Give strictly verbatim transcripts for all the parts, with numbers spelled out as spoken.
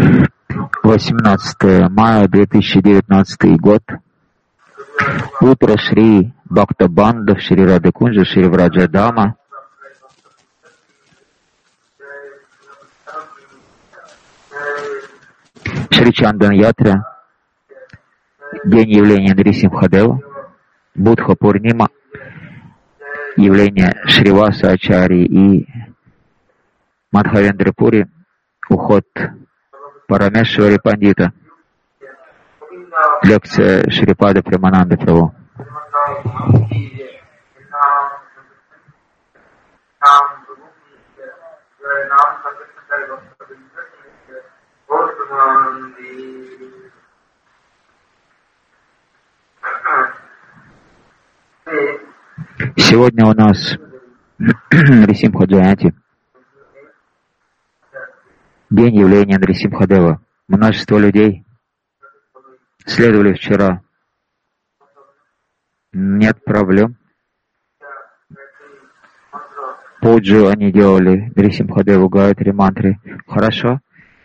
восемнадцатое мая две тысячи девятнадцатый год. Утро Шри Бхактабандов, Шри Радхакунджа, Шри Враджадама. Шри Чандан Ятра. День явления Нарисимхадева. Будха Пурнима. Явление Шриваса Ачари и Мадхавендра Пури. Уход Парамешвари Пандита. Лекция Шрипада Премананды Прабху. Сегодня у нас Нарисимха Джаянти. День явления Нарисимхадева. Множество людей следовали вчера. Нет проблем. Пуджу они делали Нарисимхадеву Гаятри мантре. Хорошо.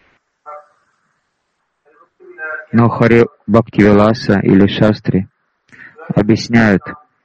Но Хари Бхактивиласа или Шастри объясняют,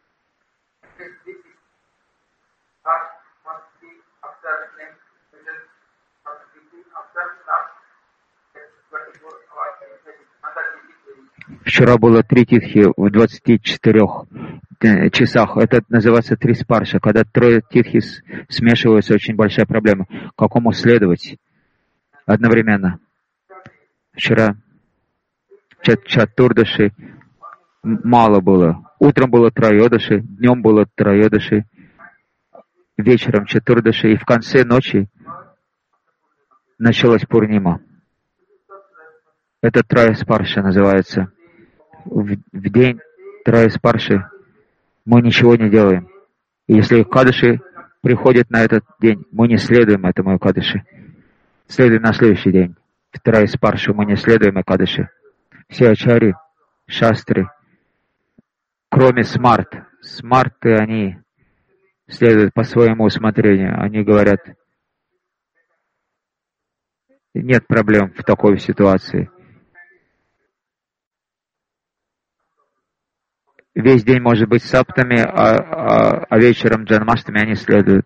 вчера было три титхи в двадцати четырёх часах. Это называется три спарша. Когда трое титхи смешиваются, очень большая проблема. Какому следовать одновременно? Вчера чатурдаши мало было. Утром было троёдаши, днем было троёдаши, вечером чатурдаши, и в конце ночи началась Пурнима. Это трая спарша называется. В, в день трая спарши мы ничего не делаем. И если кадыши приходят на этот день, мы не следуем этому кадыши. Следуем на следующий день. В трая спаршу мы не следуем кадыши. Все ачари, шастры, кроме смарт. Смарты, они следуют по своему усмотрению. Они говорят, нет проблем в такой ситуации. Весь день может быть саптами, а, а, а вечером джанмаштами они следуют.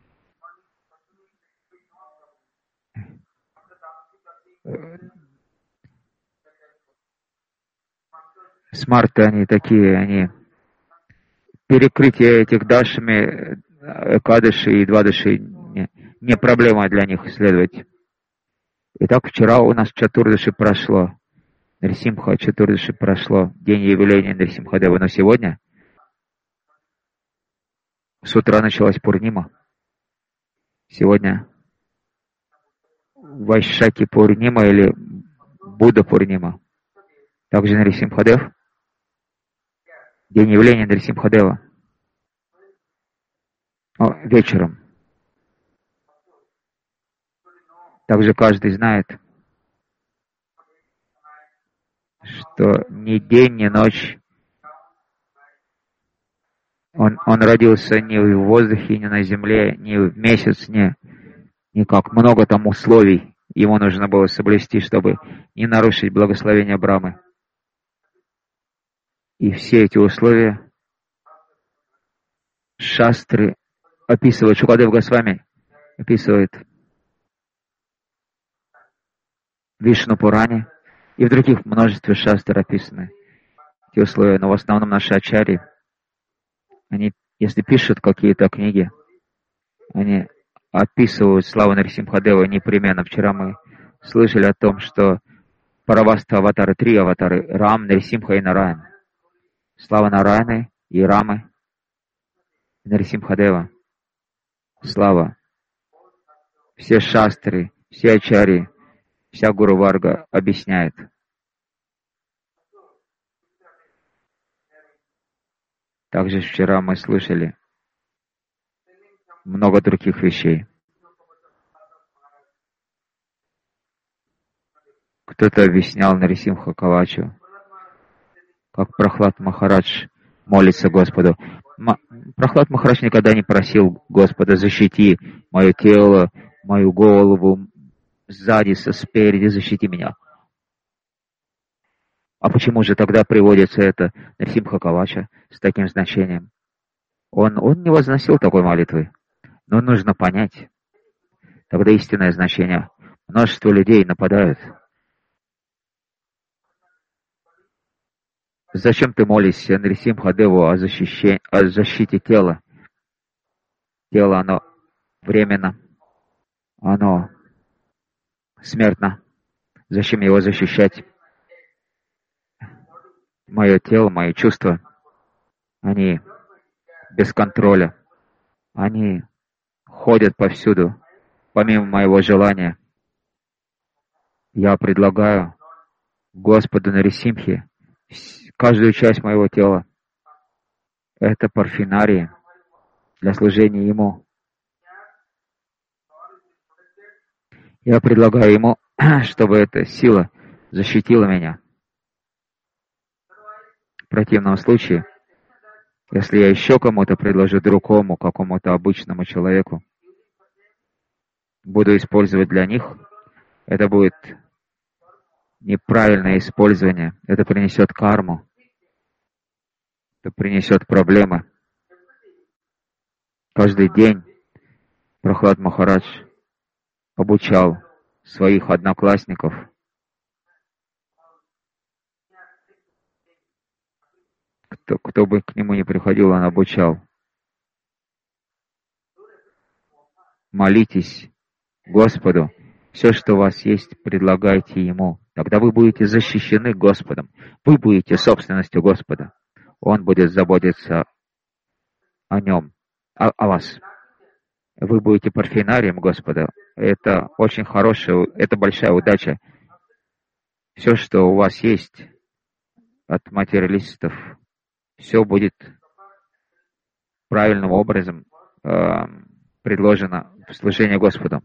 Смарты они такие, они перекрытие этих дашами, экадыши и двадыши не, не проблема для них исследовать. Итак, вчера у нас чатурдаши прошло. Нарисимха Чатурдаши прошло, день явления Нарисимхадева, но сегодня с утра началась Пурнима. Сегодня Вайшаки Пурнима или Будда Пурнима. Также Нарисимхадев, день явления Нарисимхадева. О, вечером. Также каждый знает, что ни день, ни ночь он, он родился ни в воздухе, ни на земле, ни в месяц, ни никак. Много там условий ему нужно было соблюсти, чтобы не нарушить благословение Брамы. И все эти условия шастры описывают, Шукадев Госвами описывает в Вишну Пуране. И в других множестве шастр описаны эти условия. Но в основном наши ачари, они, если пишут какие-то книги, они описывают славу Нарисимхадева непременно. Вчера мы слышали о том, что Параваста аватары, три аватары, Рам, Нарисимха и Нараян. Слава Нараяны и Рамы, и Нарисимхадева. Слава. Все шастры, все ачари, вся Гуру Варга объясняет. Также вчера мы слышали много других вещей. Кто-то объяснял Нарисимха Кавачу, как Прахлад Махарадж молится Господу. М- Прахлад Махарадж никогда не просил Господа: защити мое тело, мою голову, сзади, со спереди, защити меня. А почему же тогда приводится это Нарисимха Кавача с таким значением? Он, он не возносил такой молитвы. Но нужно понять. Тогда истинное значение. Множество людей нападают. Зачем ты молишься Нарисимха Деву о, защище, о защите тела? Тело, оно временно. Оно смертно. Зачем его защищать? Мое тело, мои чувства, они без контроля. Они ходят повсюду, помимо моего желания. Я предлагаю Господу Нарисимхе каждую часть моего тела. Это парфинарии для служения Ему. Я предлагаю Ему, чтобы эта сила защитила меня. В противном случае, если я еще кому-то предложу другому, какому-то обычному человеку, буду использовать для них, это будет неправильное использование. Это принесет карму. Это принесет проблемы. Каждый день Прахлад Махарадж обучал своих одноклассников. Кто, кто бы к нему ни приходил, он обучал. Молитесь Господу. Все, что у вас есть, предлагайте Ему. Тогда вы будете защищены Господом. Вы будете собственностью Господа. Он будет заботиться о нем, о, о вас. Вы будете парфинарием Господа. Это очень хорошая, это большая удача. Все, что у вас есть от материалистов, все будет правильным образом э, предложено в служение Господу.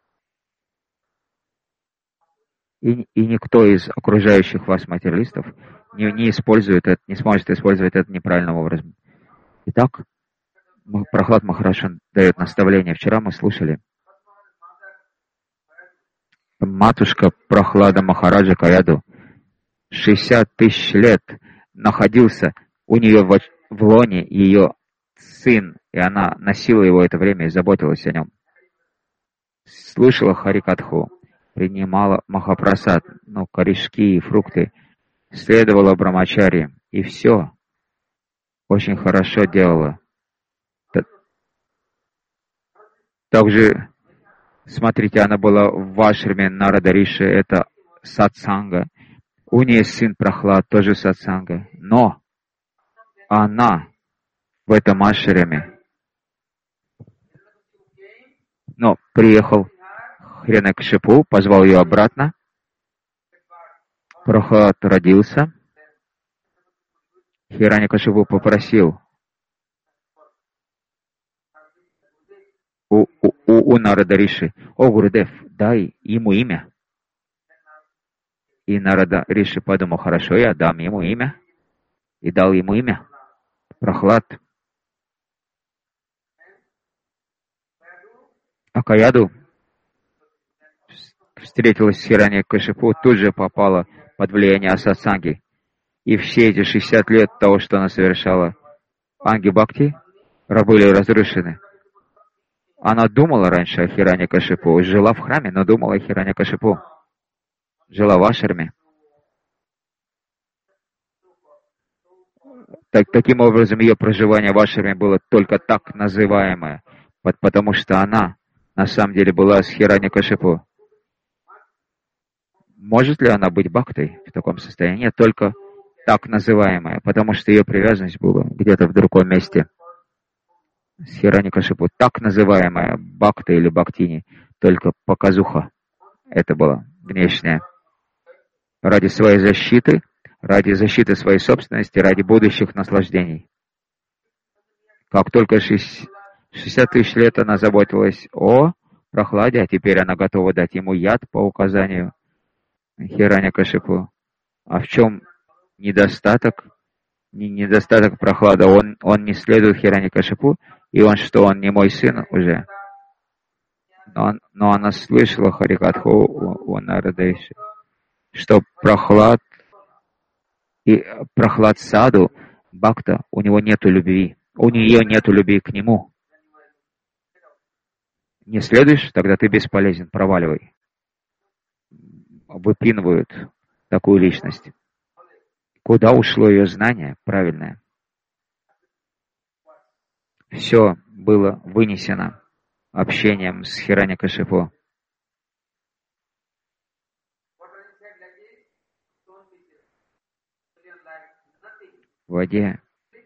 И, и никто из окружающих вас материалистов не, не использует это, не сможет использовать это неправильным образом. Итак, Прахлад Махарадж дает наставление. Вчера мы слушали. Матушка Прахлада Махараджа Каяду шестьдесят тысяч лет находился у нее в, в лоне ее сын, и она носила его это время и заботилась о нем. Слышала Харикатху, принимала Махапрасад, ну, корешки и фрукты, следовала Брамачари, и все очень хорошо делала. Также, смотрите, она была в ашраме Нарада Риши, это сатсанга. У нее сын Прахлад, тоже сатсанга. Но она в этом ашраме, но приехал Хирanyакшипу, позвал ее обратно. Прахлад родился. Хирanyакшипу попросил у, у, у Нарада Риши: «О, Гурудев, дай ему имя». И Нарада Риши подумал: хорошо, я дам ему имя. И дал ему имя Прахлад. А Каяду встретилась с Хирanyакшипу, тут же попала под влияние сатсанги. И все эти шестьдесят лет того, что она совершала Анги Бхакти, были разрушены. Она думала раньше о Хирanyакшипу, жила в храме, но думала о Хирanyакшипу. Жила в ашраме. Так, таким образом, ее проживание в ашраме было только так называемое, потому что она на самом деле была с Хирanyакшипу. Может ли она быть бхактой в таком состоянии? Только так называемая, потому что ее привязанность была где-то в другом месте. С Хирanyакшипу так называемая бхакта или бхактини, только показуха. Это было внешнее. Ради своей защиты, ради защиты своей собственности, ради будущих наслаждений. Как только шестьдесят тысяч лет она заботилась о Прахладе, а теперь она готова дать ему яд по указанию Хирanyакшипу. А в чем недостаток? Недостаток Прахлада. Он, он не следует Хирanyакшипу, и он что, он не мой сын уже? Но, но она слышала Харикатху у Нарадеши, что прохлад и прохлад саду Бхакта, у него нету любви. У нее нету любви к нему. Не следуешь, тогда ты бесполезен, проваливай. Выпинывают такую личность. Куда ушло ее знание правильное? Все было вынесено общением с Хираньякашипу. В воде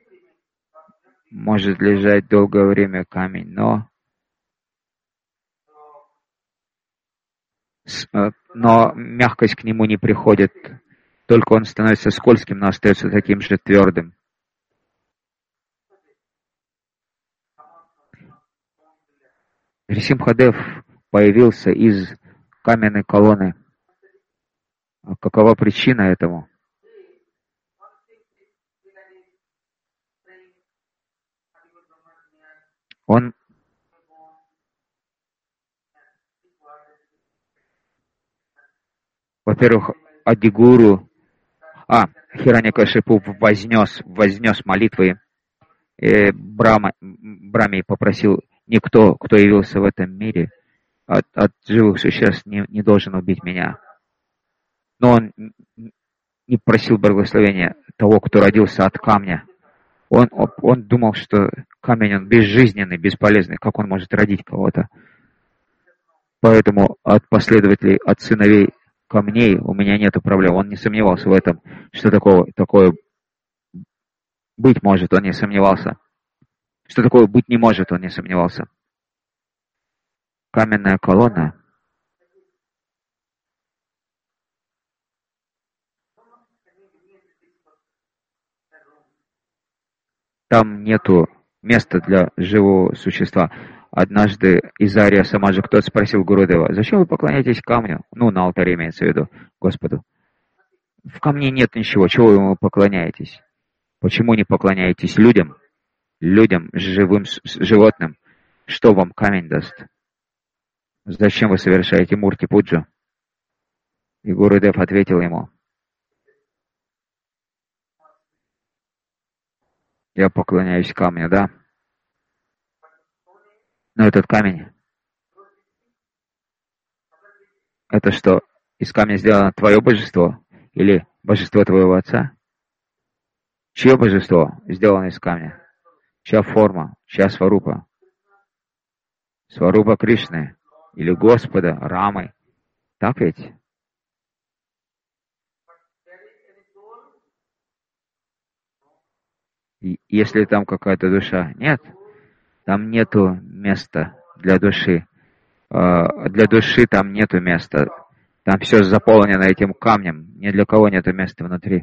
может лежать долгое время камень, но, но мягкость к нему не приходит. Только он становится скользким, но остается таким же твердым. Нрисимхадев появился из каменной колонны. А какова причина этому? Он Во-первых, Адигуру, а, Хираньякашипу вознес, вознес молитвы э, Брама, Браме попросил: никто, кто явился в этом мире от, от живых существ, не, не должен убить меня. Но он не просил благословения того, кто родился от камня. Он, он думал, что камень, он безжизненный, бесполезный. Как он может родить кого-то? Поэтому от последователей, от сыновей камней у меня нет проблем. Он не сомневался в этом, что такое, такое быть может, он не сомневался. Что такое быть не может, он не сомневался. Каменная колонна. Там нету места для живого существа. Однажды из Ария Самаджа кто-то спросил Гурудева: зачем вы поклоняетесь камню? Ну, на алтаре имеется в виду, Господу. В камне нет ничего, чего вы ему поклоняетесь? Почему не поклоняетесь людям? Людям, живым животным. Что вам камень даст? Зачем вы совершаете мурти-пуджу? И Гурудев ответил ему: я поклоняюсь камню, да? Но этот камень, это что, из камня сделано твое божество? Или божество твоего отца? Чье божество сделано из камня? Чья форма? Чья сварупа? Сварупа Кришны или Господа, Рамы. Так ведь? И если там какая-то душа, нет, там нету места для души. Для души там нету места. Там все заполнено этим камнем. Ни для кого нету места внутри.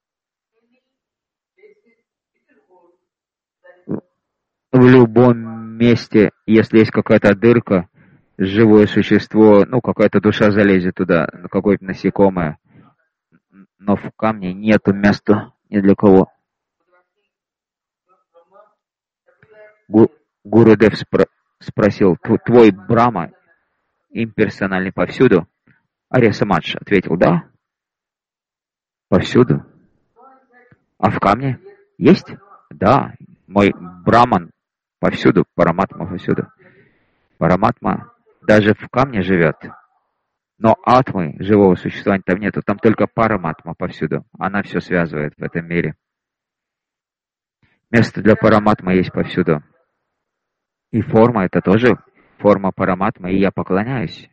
В любом месте, если есть какая-то дырка, живое существо, ну, какая-то душа залезет туда, какое-то насекомое. Но в камне нету места ни для кого. Гу- Гурудев спро- спросил: твой Брахма имперсональный повсюду? Ария Самадж ответил: да, повсюду. А в камне есть? Да, мой Браман повсюду, Параматма повсюду. Параматма даже в камне живет. Но атмы, живого существования там нету. Там только Параматма повсюду. Она все связывает в этом мире. Место для Параматмы есть повсюду. И форма — это тоже форма Параматмы, и я поклоняюсь.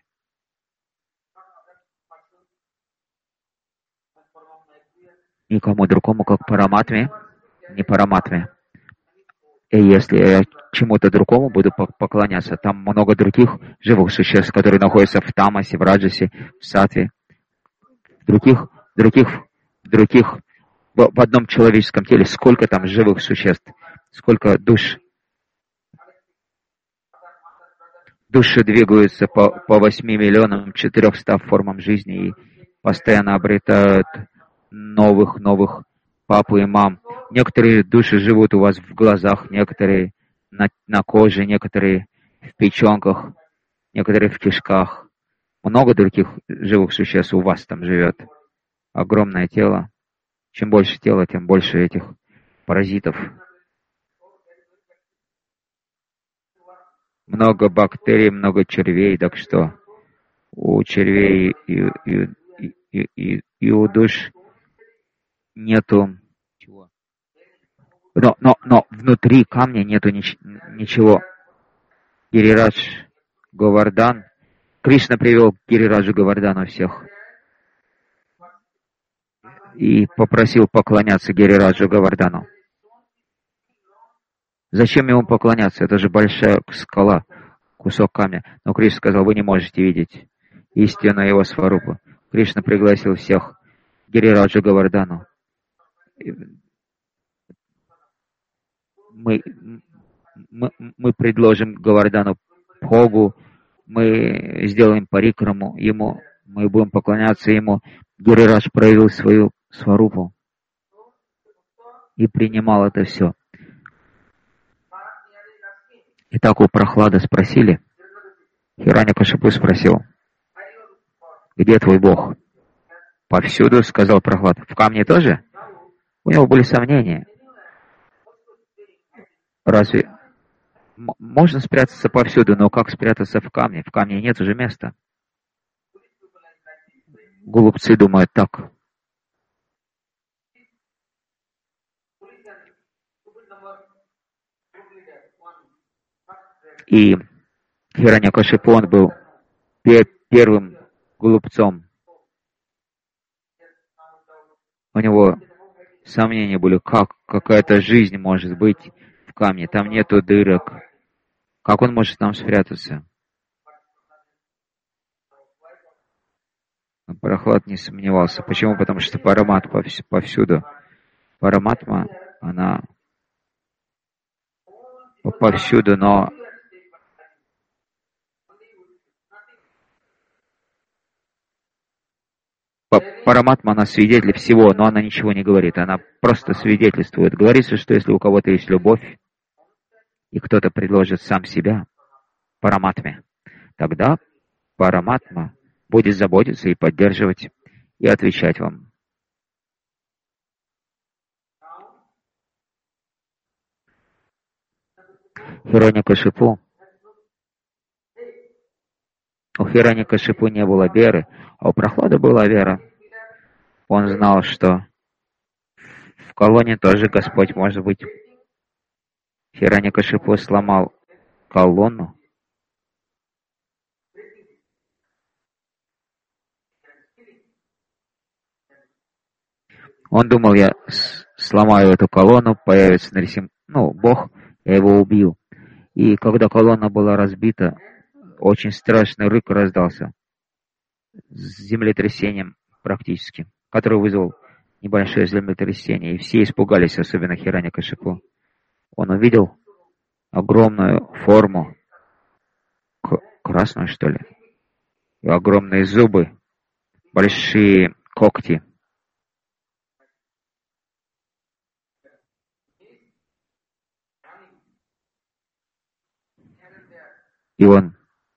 Никому другому, как Параматме, не Параматме. И если я чему-то другому буду поклоняться, там много других живых существ, которые находятся в Тамасе, в Раджасе, в Сатве, в других, других, других, в, в одном человеческом теле, сколько там живых существ, сколько душ. Души двигаются по, по восьми миллионам четырехстам формам жизни и постоянно обретают новых, новых папу и мам. Некоторые души живут у вас в глазах, некоторые на, на коже, некоторые в печенках. некоторые в кишках. Много других живых существ у вас там живет. Огромное тело. Чем больше тела, тем больше этих паразитов. Много бактерий, много червей, так что у червей и, и, и, и, и у душ нету чего. Но, но, но внутри камня нету нич, ничего. Гирирадж Говардан. Кришна привел Гирираджу Говардану всех и попросил поклоняться Гирираджу Говардану. Зачем ему поклоняться? Это же большая скала, кусок камня. Но Кришна сказал, вы не можете видеть истину его сварупу. Кришна пригласил всех к Гирираджу Говардану. Мы, мы, мы предложим Говардану Бхогу, мы сделаем парикраму ему, мы будем поклоняться ему. Гирирадж проявил свою сварупу и принимал это все. И так у Прохлада спросили, Хираньякашипу спросил, где твой Бог? Повсюду, сказал Прохлад. В камне тоже? У него были сомнения. Разве можно спрятаться повсюду, но как спрятаться в камне? В камне нет уже места. Глупцы думают так. И Хираньякашипу, он был первым глупцом. У него сомнения были, как какая-то жизнь может быть в камне. Там нету дырок. Как он может там спрятаться? Прохлад не сомневался. Почему? Потому что Параматма повсюду. Параматма, она повсюду, но Параматма, она свидетель всего, но она ничего не говорит. Она просто свидетельствует. Говорится, что если у кого-то есть любовь, и кто-то предложит сам себя Параматме, тогда Параматма будет заботиться и поддерживать, и отвечать вам. Хираньякашипу. У Хираньякашипу не было веры, а у Прохлада была вера. Он знал, что в колонне тоже Господь может быть. Хираньякашипу сломал колонну. Он думал, я сломаю эту колонну, появится Нарисим, ну, Бог, я его убью. И когда колонна была разбита, очень страшный рык раздался с землетрясением практически, который вызвал небольшое землетрясение. И все испугались, особенно Хираньякашипу. Он увидел огромную форму, красную, что ли, и огромные зубы, большие когти. И он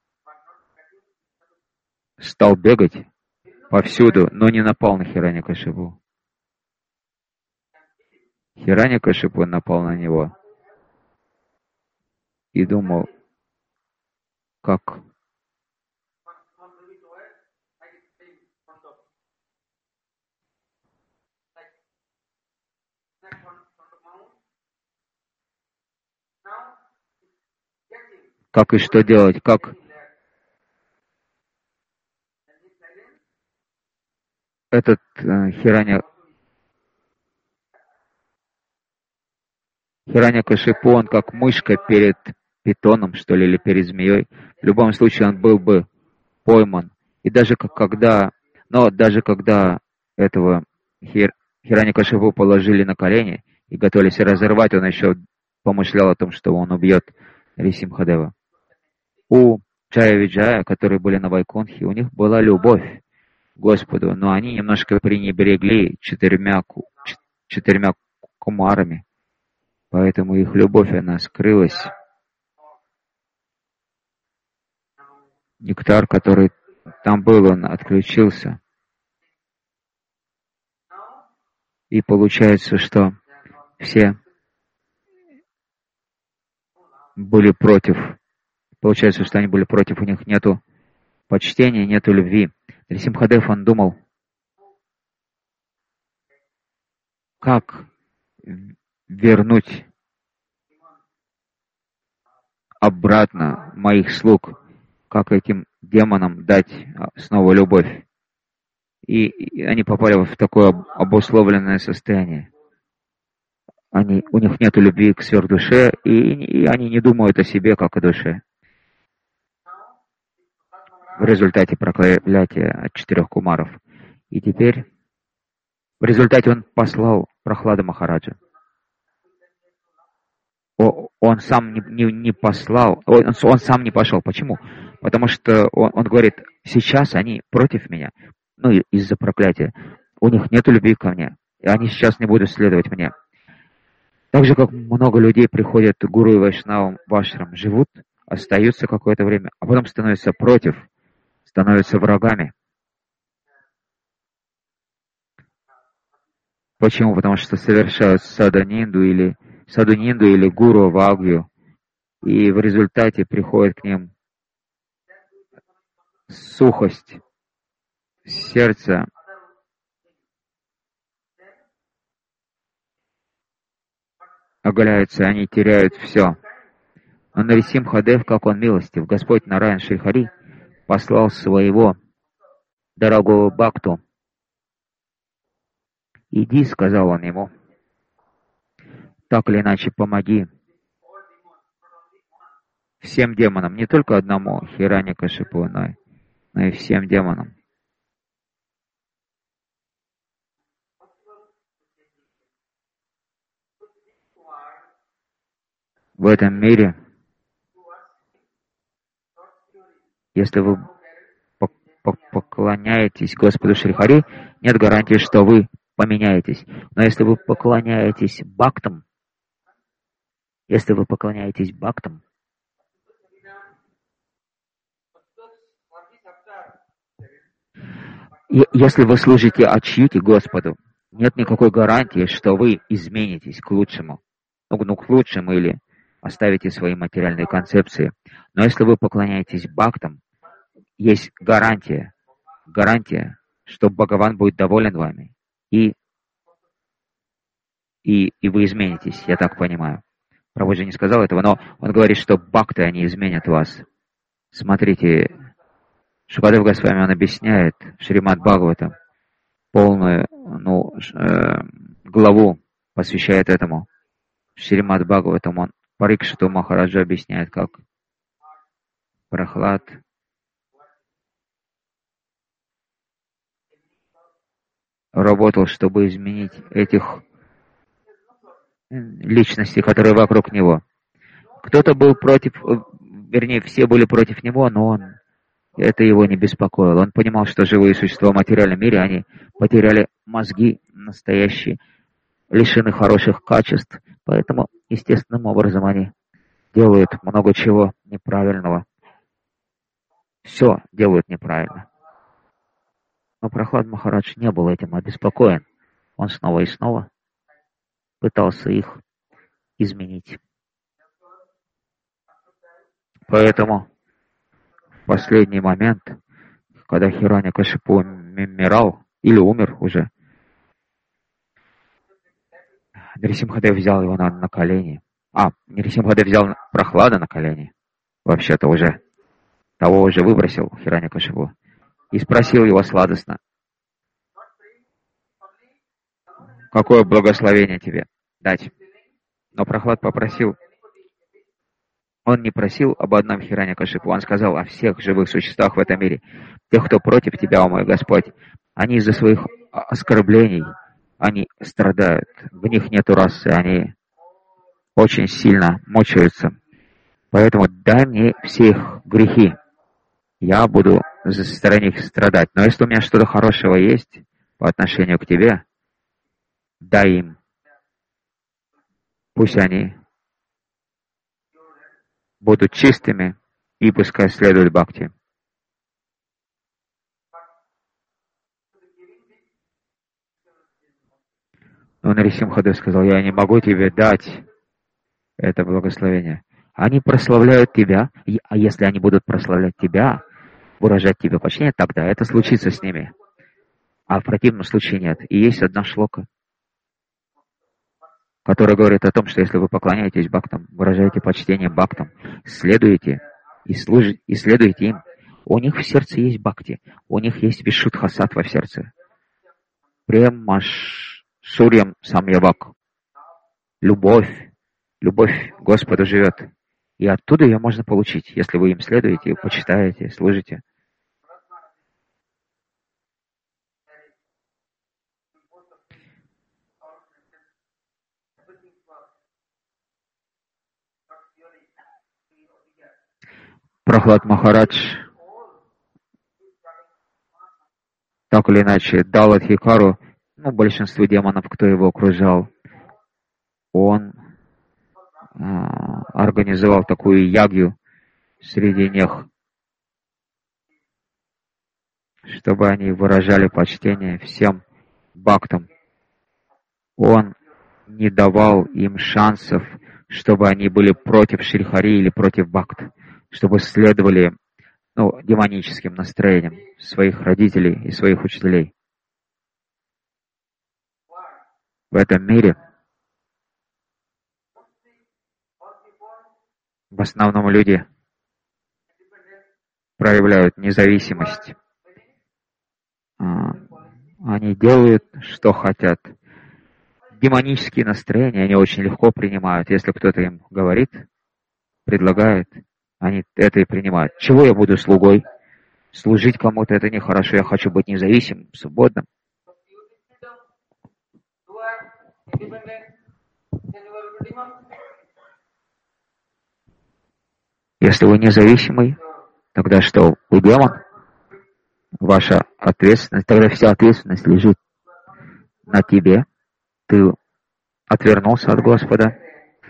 стал бегать повсюду, но не напал на Хираньякашипу. Хираньякашипу напал на него и думал, как как и что делать, как этот э, Хираня Хираньякашипу, он как мышка перед питоном, что ли, или перед змеей. В любом случае он был бы пойман. И даже как, когда, но даже когда этого Хир, Хираньякашипу положили на колени и готовились разорвать, он еще помышлял о том, что он убьет Рисимхадева. У Джая Виджая, которые были на Вайкунхе, у них была любовь к Господу, но они немножко пренебрегли четырьмя, четырьмя кумарами. Поэтому их любовь, она скрылась. нектар, который там был, он отключился. И получается, что все были против. Получается, что они были против, у них нету почтения, нету любви. Нарисимхадев, он думал, как вернуть обратно моих слуг, как этим демонам дать снова любовь. И, и они попали в такое обусловленное состояние. Они, у них нет любви к сверхдуше, и, и они не думают о себе, как о душе. В результате проклятия от четырех кумаров. И теперь, в результате он послал Прохлада Махараджа. О, он сам не, не, не послал, он, он сам не пошел. Почему? Потому что он, он говорит, сейчас они против меня, ну, из-за проклятия. У них нет любви ко мне, и они сейчас не будут следовать мне. Так же, как много людей приходят к гуру и вайшнавам в ашрам, живут, остаются какое-то время, а потом становятся против, становятся врагами. Почему? Потому что совершают саданинду или садунинду или гуру вагью, и в результате приходит к ним сухость сердца, оголяются, они теряют все. Но Нарисимхадев, как он милостив, Господь Нараян Шри Хари послал своего дорогого Бхакту. «Иди», — сказал он ему, — «так или иначе помоги всем демонам, не только одному Хираньякашипу, но, но и всем демонам». В этом мире, если вы поклоняетесь Господу Шри Хари, нет гарантии, что вы поменяетесь. Но если вы поклоняетесь бхактам, если вы поклоняетесь бхактам, и если вы служите Ачьюти Господу, нет никакой гарантии, что вы изменитесь к лучшему. Ну, ну, к лучшему или оставите свои материальные концепции. Но если вы поклоняетесь бхактам, есть гарантия, гарантия, что Бхагаван будет доволен вами, и, и, и вы изменитесь, я так понимаю. Прабхуджи не сказал этого, но он говорит, что бхакты, они изменят вас. Смотрите, Шукадев Госвами, он объясняет в Шримад Бхагаватам, полную ну, э, главу посвящает этому. В Шримад Бхагаватам он Парикшиту Махараджа объясняет, как Прохлад работал, чтобы изменить этих личностей, которые вокруг него. Кто-то был против, вернее, все были против него, но он, это его не беспокоило. Он понимал, что живые существа в материальном мире, они потеряли мозги настоящие, лишены хороших качеств, поэтому естественным образом они делают много чего неправильного. Все делают неправильно. Но Прохлад Махарадж не был этим обеспокоен. Он снова и снова пытался их изменить. Поэтому в последний момент, когда Хираньякашипу умирал, или умер уже, Нарисимхадев взял его на, на колени. А, Нарисимхадев взял Прохлада на колени. Вообще-то уже. Того уже выбросил Хираньякашипу. И спросил его сладостно: какое благословение тебе дать? Но Прохлад попросил, он не просил об одном Хираньякашипу, он сказал о всех живых существах в этом мире. Тех, кто против тебя, о мой Господь, они из-за своих оскорблений, они страдают, в них нету расы, они очень сильно мучаются. Поэтому дай мне все их грехи, я буду за стороны их страдать. Но если у меня что-то хорошего есть по отношению к тебе, дай им. Пусть они будут чистыми и пускай следуют бхакти. Но Нарисимхадев сказал: я не могу тебе дать это благословение. Они прославляют тебя, а если они будут прославлять тебя, выражать тебе почтение, тогда это случится с ними. А в противном случае нет. И есть одна шлока, которая говорит о том, что если вы поклоняетесь бхактам, выражаете почтение бхактам, следуете и, служите, и следуете им, у них в сердце есть бхакти, у них есть вишудхасаттва в сердце. Премаш сурьям самьявак. Любовь, любовь к Господу живет. И оттуда ее можно получить, если вы им следуете, почитаете, служите. Прохлад Махарадж так или иначе дал Адхикару, ну, большинству демонов, кто его окружал. Он а, организовал такую ягью среди них, чтобы они выражали почтение всем бхактам. Он не давал им шансов, чтобы они были против Шрихари или против бхакт, чтобы следовали, ну, демоническим настроениям своих родителей и своих учителей. В этом мире в основном люди проявляют независимость. Они делают, что хотят. Демонические настроения они очень легко принимают. Если кто-то им говорит, предлагает, они это и принимают. Чего я буду слугой? Служить кому-то это нехорошо. Я хочу быть независимым, свободным. Если вы независимый, тогда что? Вы демон? Ваша ответственность, тогда вся ответственность лежит на тебе. Ты отвернулся от Господа.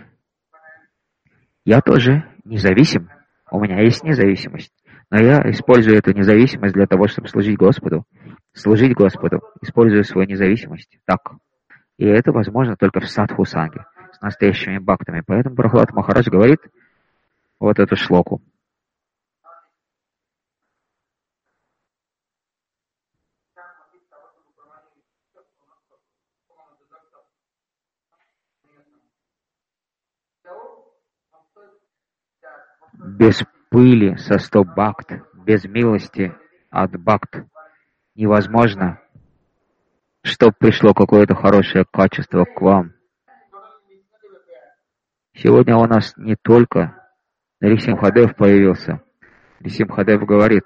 Я тоже независим. У меня есть независимость. Но я использую эту независимость для того, чтобы служить Господу. Служить Господу, используя свою независимость. Так. И это возможно только в садху-санге, с настоящими бхактами. Поэтому Прохлад Махарадж говорит вот эту шлоку. Без пыли со сто бхакт, без милости от бхакт невозможно, чтобы пришло какое-то хорошее качество к вам. Сегодня у нас не только Нарисимхадев появился. Нарисимхадев говорит,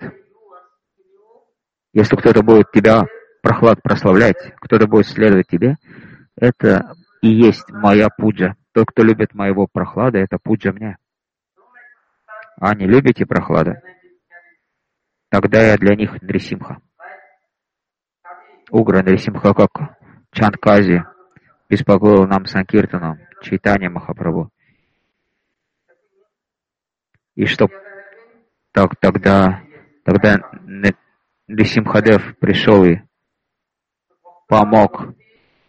если кто-то будет тебя, Прохлад, прославлять, кто-то будет следовать тебе, это и есть моя пуджа. Тот, кто любит моего Прохлада, это пуджа мне. А не любите Прохлада? Тогда я для них Нрисимха. Угра Нрисимха, как Чандкази беспокоил нам Санкиртану, Чайтанья Махапрабху. И что так, тогда, тогда Нрисимхадев пришел и помог.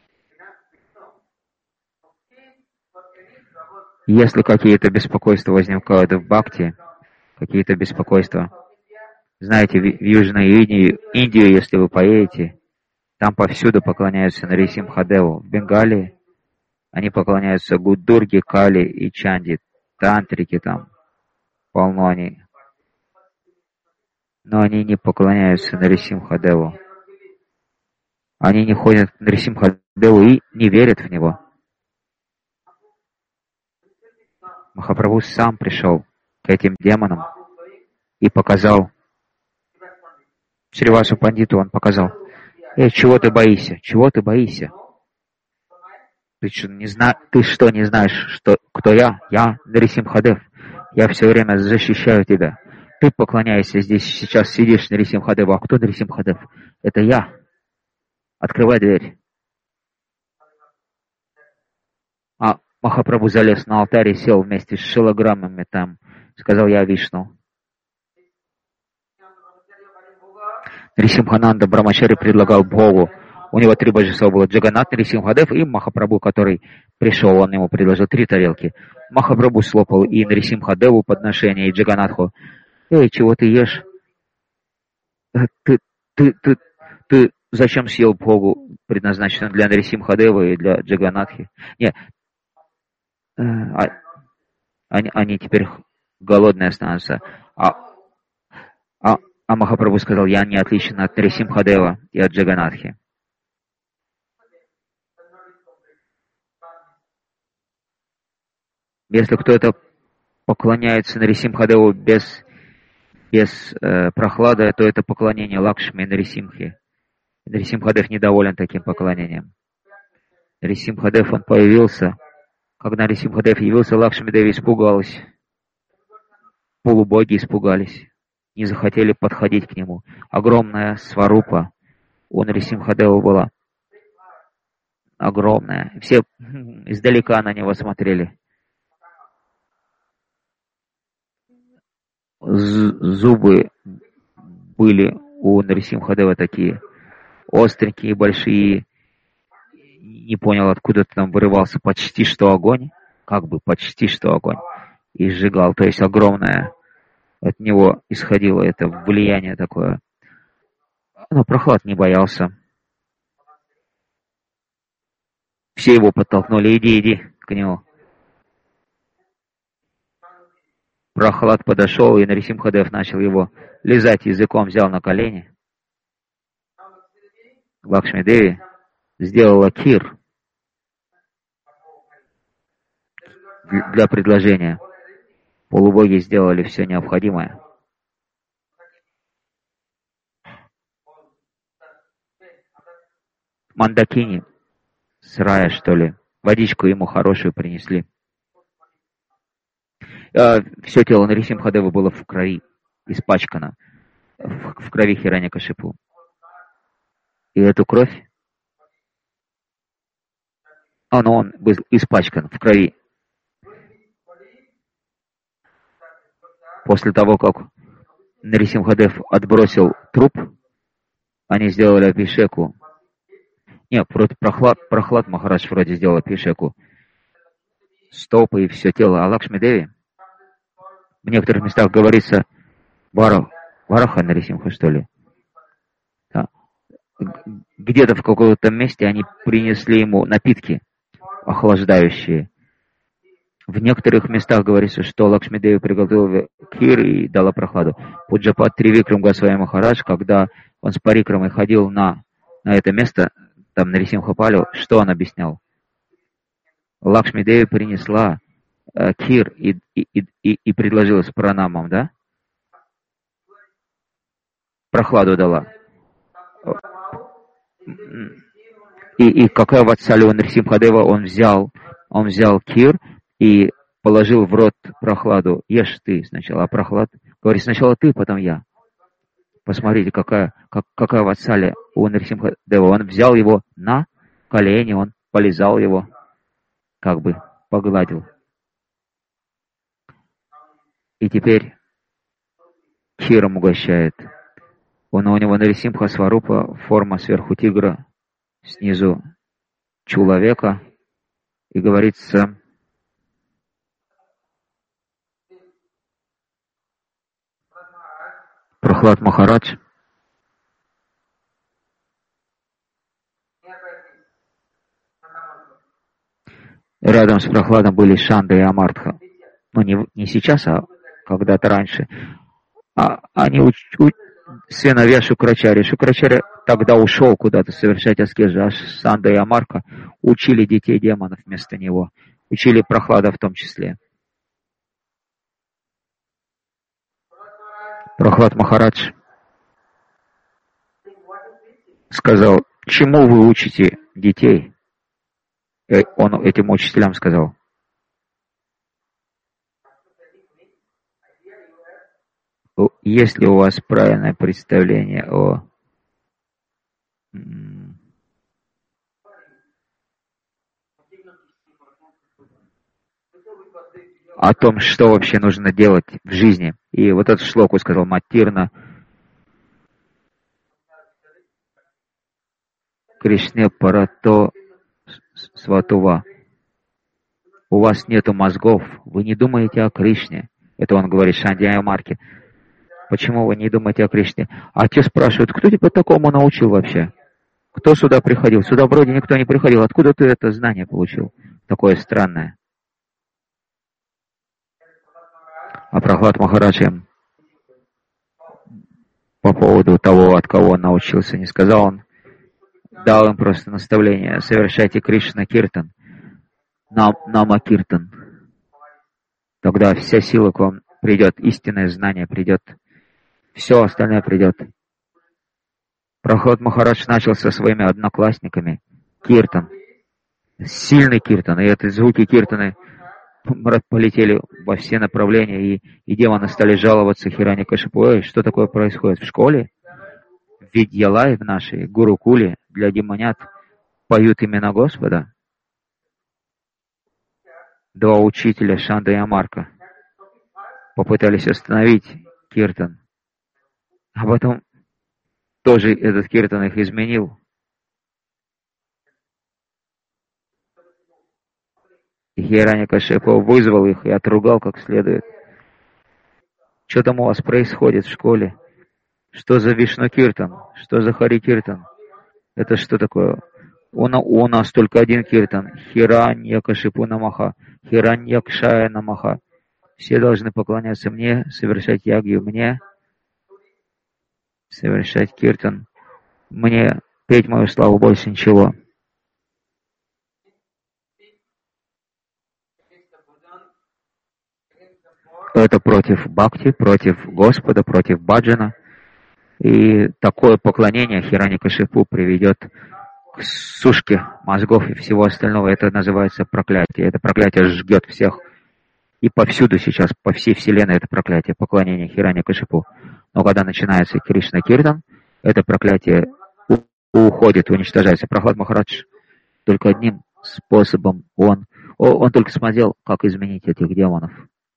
Если какие-то беспокойства возникают в бхакти, какие-то беспокойства, знаете, в Южной Индии, Индию, если вы поедете, там повсюду поклоняются Нарисимхадеву. В Бенгалии они поклоняются Гуддурге, Кали и Чанди, тантрики там, полно они. Но они не поклоняются Нарисимхадеву. Они не ходят к Нарисимхадеву и не верят в него. Махапрабху сам пришел к этим демонам и показал, Шривасу Пандиту он показал, «Эй, чего ты боишься? Чего ты боишься? Ты что, не, зна... ты что, не знаешь, что... кто я? Я Нарисимхадев. Я все время защищаю тебя. Ты поклоняешься здесь, сейчас сидишь Нарисимхадеву. А кто Нарисимхадев? Это я. Открывай дверь». А Махапрабху залез на алтарь и сел вместе с шилограммами там. Сказал, я Вишну. Нарисимхананда Брамачари предлагал Богу У него три божества было: Джаганнат, Нарисимхадев и Махапрабху, который пришел, он ему предложил три тарелки. Махапрабху слопал и Нарисимхадеву подношение, и Джаганнатху. Эй, чего ты ешь? Ты, ты, ты, ты зачем съел Богу, предназначенную для Нарисимхадева и для Джаганнатхи? Нет, а, они, они теперь голодные останутся. А, а, а Махапрабху сказал: я не отличен от Нарисимхадева и от Джаганнатхи. Если кто-то поклоняется Нарисимхадеву без, без э, прохлады, то это поклонение Лакшми и Нарисимхи. Нарисимхадев недоволен таким поклонением. Нарисимхадев, он появился. Когда Нарисимхадев явился, Лакшми Деви испугалась. Полубоги испугались. Не захотели подходить к нему. Огромная сварупа у Нарисимхадева была. Огромная. Все издалека на него смотрели. Зубы были у Нарисимхадева такие остренькие, большие. Не понял, откуда там вырывался почти что огонь. Как бы почти что огонь. И сжигал. То есть огромное от него исходило это влияние такое. Но Прохлад не боялся. Все его подтолкнули: иди, иди к нему. Прохлад подошел, и Нарисимхадев начал его лизать языком, взял на колени. Лакшми Деви сделала кир для предложения. Полубоги сделали все необходимое. Мандакини с рая, что ли, водичку ему хорошую принесли. Все тело Нарисимхадева было в крови, испачкано, в, в крови Хираньякашипу. И эту кровь, он, он был испачкан в крови. После того, как Нарисимхадев отбросил труп, они сделали абхишеку. Нет, прохлад, прохлад Махарадж вроде сделал абхишеку. Стопы и все тело. А Лакшми Деви, в некоторых местах говорится, Вара, Вараха Нарисимха, что ли. Да. Где-то в каком-то месте они принесли ему напитки охлаждающие. В некоторых местах говорится, что Лакшми Деви приготовила кир и дала прохладу. Пуджапат Тривикрам Госвами Махарадж, когда он с парикрамой ходил на, на это место, там на Нарисимхапалю, что он объяснял? Лакшми Деви принесла э, кир и, и, и, и предложила с пранамом, да? Прохладу дала. И, и какая ватсалия у Нарисимхадева, он взял, он взял кир и положил в рот прохладу. Ешь ты сначала, а прохлад... Говорит, сначала ты, потом я. Посмотрите, какая, как, какая ватсалия у Нарисимхадева. Он взял его на колени, он полизал его, как бы погладил. И теперь киром угощает. Он, у него Нарисимха Сварупа, форма сверху тигра, снизу человека. И говорится... Прохлад Махарадж рядом с Прохладом были Шанда и Амартха. Ну, не, не сейчас, а когда-то раньше. А они уч, у, сыновья Шукрачари. Шукрачари тогда ушел куда-то совершать аскезу, а Шанда и Амарха учили детей демонов вместо него. Учили Прохлада в том числе. Прохлад Махарадж сказал, чему вы учите детей? Он этим учителям сказал. Есть ли у вас правильное представление о, о том, что вообще нужно делать в жизни? И вот этот шлоку сказал Матирна. Кришне Парато Сватува. У вас нету мозгов, вы не думаете о Кришне. Это он говорит Шандия Марке. Почему вы не думаете о Кришне? А те спрашивают, кто тебя такому научил вообще? Кто сюда приходил? Сюда вроде никто не приходил. Откуда ты это знание получил? Такое странное. А Прахлад Махараджа по поводу того, от кого он научился, не сказал он. Дал им просто наставление. Совершайте Кришна Киртан. Нам, Нама Киртан. Тогда вся сила к вам придет. Истинное знание придет. Все остальное придет. Прахлад Махарадж начал со своими одноклассниками Киртан. Сильный Киртан. И эти звуки Киртаны полетели во все направления. И, и демоны стали жаловаться Хираньякашипу. Эй, что такое происходит в школе? В Видьялае, в нашей Гурукуле, для демонят поют имена Господа. Два учителя Шанда и Амарка попытались остановить Киртан. А потом тоже этот Киртан их изменил. И Хираньякашипу вызвал их и отругал как следует. Что там у вас происходит в школе? Что за Вишну Киртан? Что за Хари Киртан? Это что такое? У, у нас только один Киртан. Хираньякашипу намаха. Хираньякшая намаха. Все должны поклоняться мне, совершать ягью мне, совершать Киртан мне, петь мою славу, больше ничего. Это против Бхакти, против Господа, против Баджана. И такое поклонение Хираньякашипу приведет к сушке мозгов и всего остального. Это называется проклятие. Это проклятие жгет всех. И повсюду сейчас, по всей вселенной это проклятие, поклонение Хираньякашипу. Но когда начинается Кришна Киртан, это проклятие уходит, уничтожается. Прахлад Махарадж только одним способом, он, он только смотрел, как изменить этих демонов.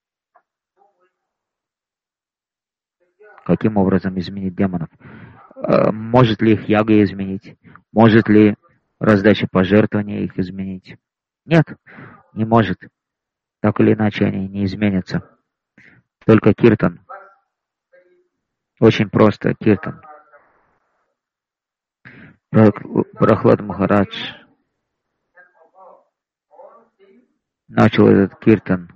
Каким образом изменить демонов? Может ли их яга изменить? Может ли раздача пожертвования их изменить? Нет, не может. Так или иначе они не изменятся. Только Киртан. Очень просто Киртан. Прахлад Махарадж начал этот Киртан.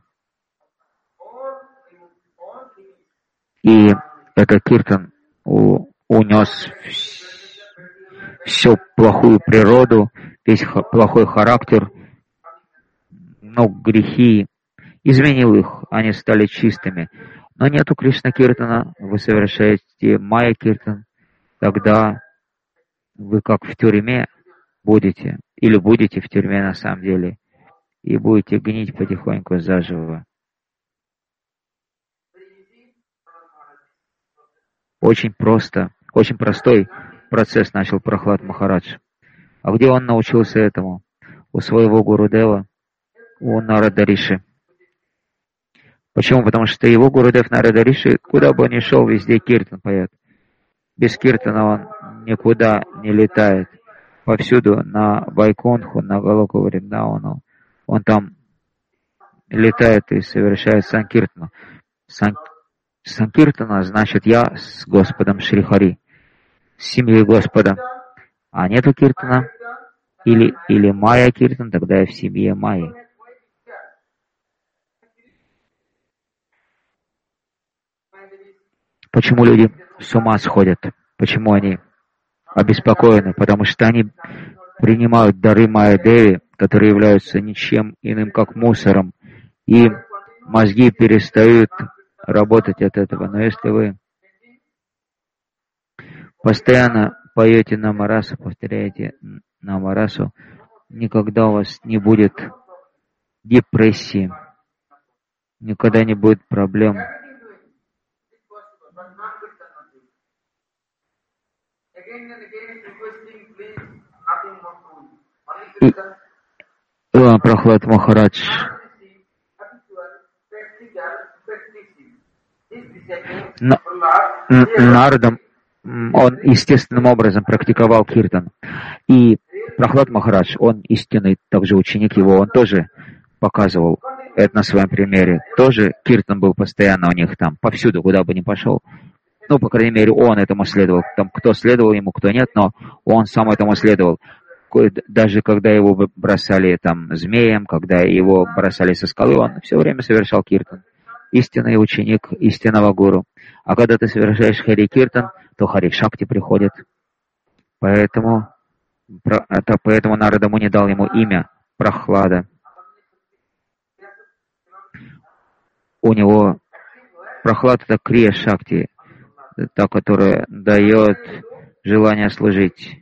И этот Киртан унес всю плохую природу, весь плохой характер, ну, грехи, изменил их, они стали чистыми. Но нету Кришна Киртана, вы совершаете Майя Киртан, тогда вы как в тюрьме будете, или будете в тюрьме на самом деле, и будете гнить потихоньку заживо. Очень просто, очень простой процесс начал Прахлад Махарадж. А где он научился этому? У своего Гурудева, у Нарада Риши. Почему? Потому что его Гурудев Нарада Риши, куда бы он ни шел, везде Киртан поет. Без Киртана он никуда не летает. Повсюду на Вайкунху, на Галоку Вриндавану. Он там летает и совершает Санкиртану. Сан... Санкиртана значит я с Господом Шри Хари, с семьей Господа. А нету Киртана, или, или Майя Киртан, тогда я в семье Майи. Почему люди с ума сходят? Почему они обеспокоены? Потому что они принимают дары Майя Деви, которые являются ничем иным, как мусором, и мозги перестают работать от этого. Но если вы постоянно поете Намарасу, повторяете Намарасу, никогда у вас не будет депрессии, никогда не будет проблем. И Прахлад Махарадж Нарада он естественным образом практиковал киртан. И Прахлад Махарадж, он истинный также ученик его, он тоже показывал это на своем примере. Тоже киртан был постоянно у них там, повсюду, куда бы ни пошел. Ну, по крайней мере, он этому следовал. Там кто следовал ему, кто нет, но он сам этому следовал. Даже когда его бросали там змеем, когда его бросали со скалы, он все время совершал киртан. Истинный ученик истинного гуру. А когда ты совершаешь хари киртан, то хари шакти приходит. Поэтому, это, поэтому Нарада Муни дал ему имя Прахлада. У него Прахлад — это крия шакти, та, которая дает желание служить.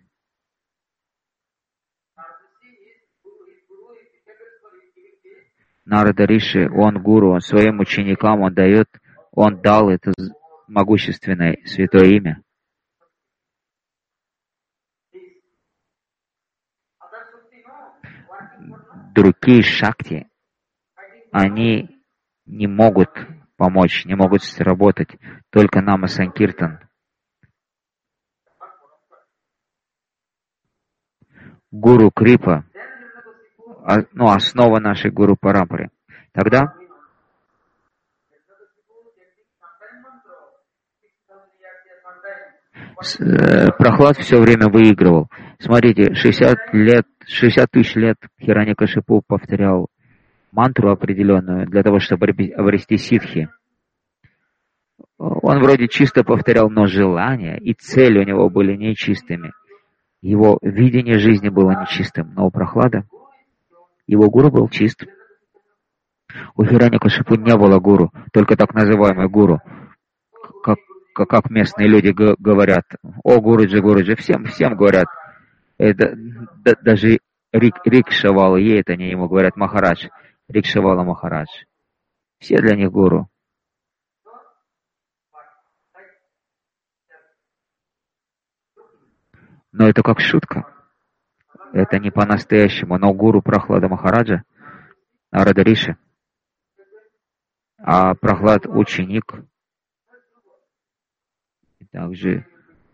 Нарада Риши, он гуру, он своим ученикам, он дает, он дал это могущественное святое имя. Другие шакти, они не могут помочь, не могут сработать, только нама санкиртан. Гуру Крипа, ну, основа нашей гуру парампары. Тогда Прахлад все время выигрывал. Смотрите, шестьдесят лет, шестьдесят тысяч лет Хираньякашипу повторял мантру определенную для того, чтобы обрести ситхи. Он вроде чисто повторял, но желания и цели у него были нечистыми. Его видение жизни было нечистым, но у Прахлада его гуру был чист. У Хираньякашипу не было гуру, только так называемый гуру. Как, как местные люди говорят: о, Гуруджи, Гуруджи, всем, всем говорят. Это, да, даже Рик, Рикшавала, ей это не ему говорят Махарадж, Рикшавала Махарадж. Все для них гуру. Но это как шутка. Это не по-настоящему. Но гуру Прахлада Махараджа, Нарада Риши, а Прахлад ученик. И также,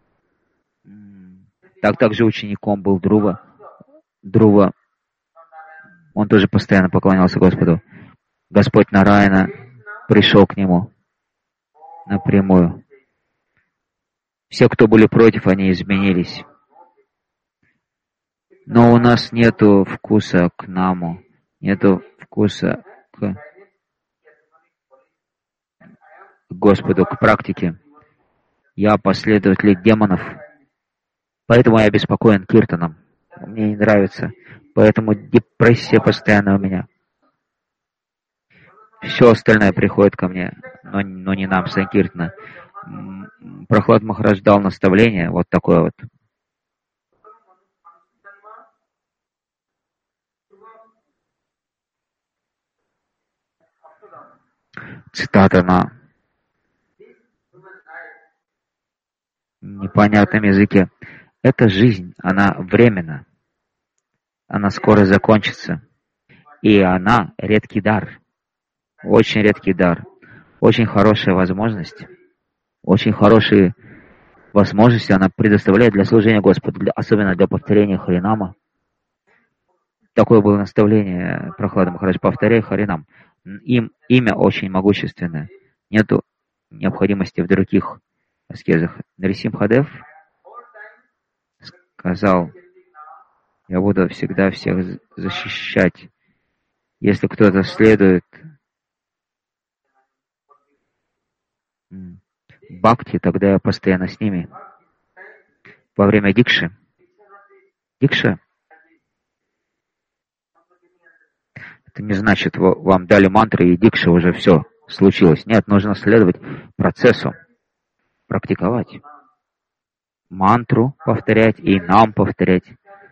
так, также учеником был Друва. Друва, он тоже постоянно поклонялся Господу. Господь Нараяна пришел к нему напрямую. Все, кто были против, они изменились. Но у нас нету вкуса к наму, нету вкуса к Господу, к практике. Я последователь демонов, поэтому я обеспокоен киртаном. Мне не нравится, поэтому депрессия постоянно у меня. Все остальное приходит ко мне, но, но не нам, санкиртана. Прахлад Махарадж дал наставление, вот такое вот. Цитата на непонятном языке. Эта жизнь, она временна. Она скоро закончится. И она редкий дар. Очень редкий дар. Очень хорошая возможность. Очень хорошие возможности она предоставляет для служения Господу, для, особенно для повторения Харинама. Такое было наставление Прахлада Махарадж: повторяй Харинам. Им имя очень могущественное. Нету необходимости в других аскезах. Нарисимхадев сказал: я буду всегда всех защищать. Если кто-то следует бхакти, тогда я постоянно с ними. Во время дикши. Дикша — это не значит, вам дали мантры, и дикша уже все случилось. Нет, нужно следовать процессу, практиковать. Мантру повторять и нам повторять.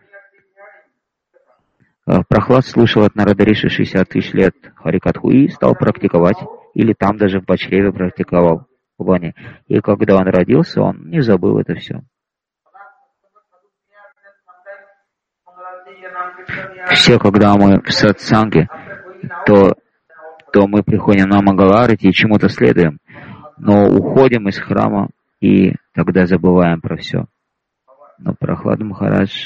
Прахлад слушал от Нарада Риши шестьдесят тысяч лет Харикатху и стал практиковать. Или там даже в Бачреве практиковал. И когда он родился, он не забыл это все. Все, когда мы в сатсанге, то, то мы приходим на Мангаларати и чему-то следуем. Но уходим из храма и тогда забываем про все. Но Прохлада Махарадж,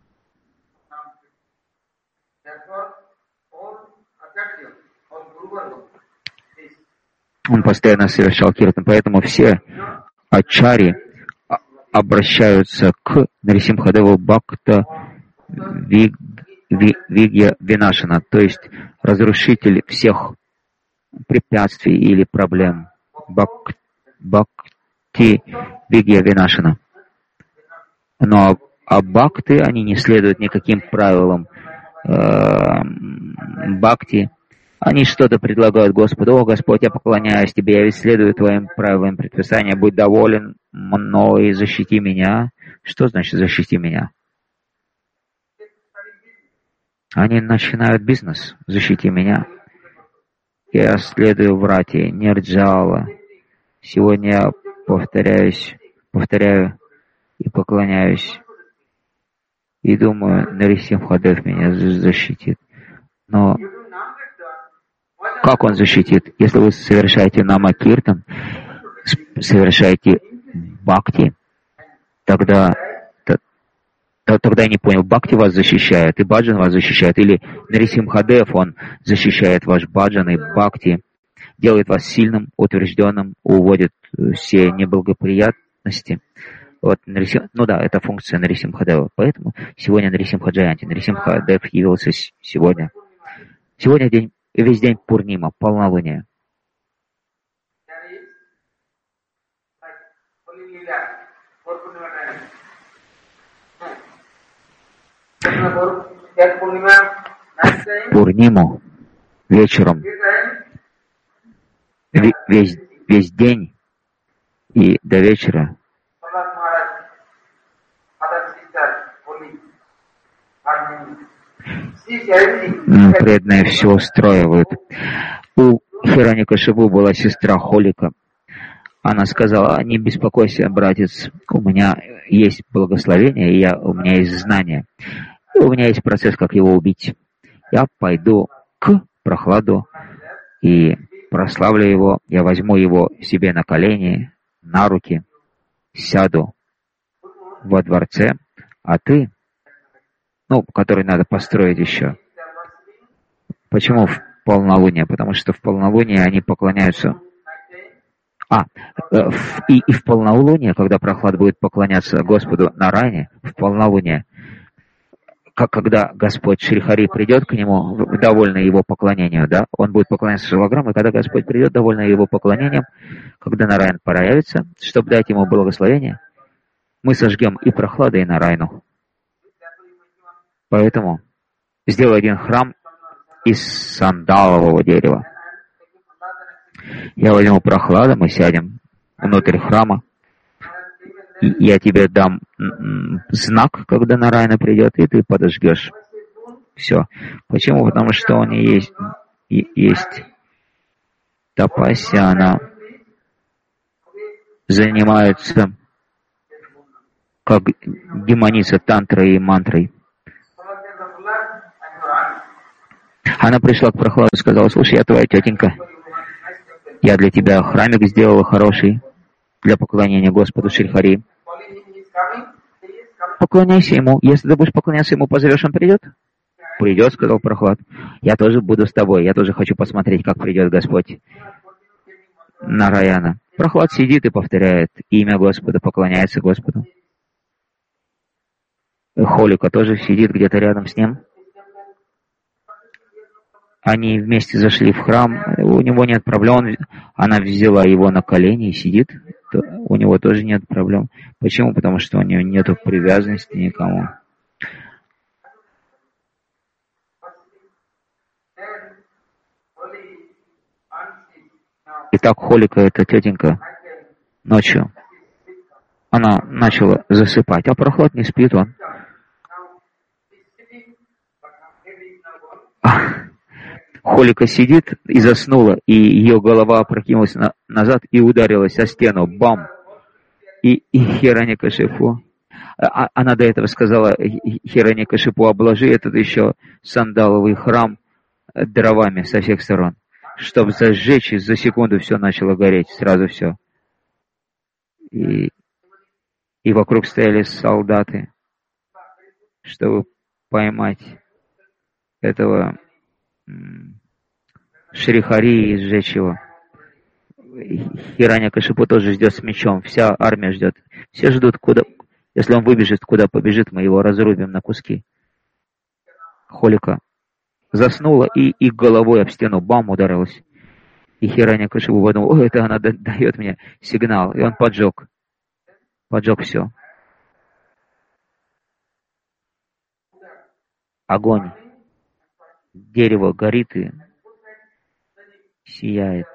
он постоянно совершал киртан, поэтому все ачари обращаются к Нарисимхадеву Бхакта Виг, Вигья Винашана, то есть разрушитель всех препятствий или проблем. Бак, Бхакти Вигья Винашана. Но а бхакты, они не следуют никаким правилам э, бхакти. Они что-то предлагают Господу. О, Господь, я поклоняюсь Тебе, я ведь следую Твоим правилам предписания. Будь доволен мной, защити меня. Что значит защити меня? Они начинают бизнес. Защити меня. Я следую врате, Нирджала. Сегодня я повторяюсь, повторяю и поклоняюсь. И думаю, Нарисимхадев меня защитит. Но как он защитит? Если вы совершаете намакиртан, совершаете бхакти, тогда, то, тогда я не понял, бхакти вас защищает, и баджан вас защищает, или Нарисимхадев, он защищает ваш баджан и бхакти, делает вас сильным, утвержденным, уводит все неблагоприятности. Вот, Нарисим, ну да, это функция Нарисимхадева. Поэтому сегодня Нарисимха Джаянти. Нарисимхадев явился сегодня. Сегодня день, весь день Пурнима, полнолуние. Пурниму вечером, весь, весь день и до вечера преданные все устраивают. У Хираньякашипу была сестра Холика. Она сказала: не беспокойся, братец, у меня есть благословение, и я, у меня есть знание. И у меня есть процесс, как его убить. Я пойду к Прохладу и прославлю его. Я возьму его себе на колени, на руки, сяду во дворце, а ты, ну, который надо построить еще. Почему в полнолуние? Потому что в полнолуние они поклоняются. А, и, и в полнолуние, когда Прохлад будет поклоняться Господу Нарайне, в полнолуние, как когда Господь Шри-Хари придет к нему, довольный его поклонению, да, он будет поклоняться Шилаграму, и когда Господь придет, довольный его поклонением, когда Нарайн появится, чтобы дать ему благословение, мы сожгем и Прохлада, и Нарайну. Поэтому сделай один храм из сандалового дерева. Я возьму Прохлада, мы сядем внутрь храма. И я тебе дам знак, когда Нарайна придет, и ты подожгешь. Все. Почему? Потому что он и есть, и есть тапасия, она занимается как демоница тантрой и мантрой. Она пришла к Прохладу и сказала: слушай, я твоя тетенька. Я для тебя храмик сделала хороший для поклонения Господу Шри-Хари. Поклоняйся ему. Если ты будешь поклоняться ему, позовешь, он придет? Придет, сказал Прохлад. Я тоже буду с тобой. Я тоже хочу посмотреть, как придет Господь Нараяна. Прохлад сидит и повторяет имя Господа, поклоняется Господу. Холика тоже сидит где-то рядом с ним. Они вместе зашли в храм, у него нет проблем, она взяла его на колени и сидит, то у него тоже нет проблем. Почему? Потому что у него нет привязанности никому. Итак, Холика, эта тетенька, ночью, она начала засыпать, а Прохлад не спит, он. Холика сидит и заснула, и ее голова опрокинулась на, назад и ударилась о стену. Бам! И, и Хираньякашипу. А, она до этого сказала Хираньякашипу: обложи этот еще сандаловый храм дровами со всех сторон, чтобы зажечь, и за секунду все начало гореть, сразу все. И И вокруг стояли солдаты, чтобы поймать этого Шрихари и сжечь его. Хираньякашипу тоже ждет с мечом. Вся армия ждет. Все ждут, куда... Если он выбежит, куда побежит, мы его разрубим на куски. Холика заснула и, и головой об стену бам ударилась. И Хираньякашипу подумал, о, это она дает мне сигнал. И он поджег. Поджег все. Огонь. Дерево горит и сияет.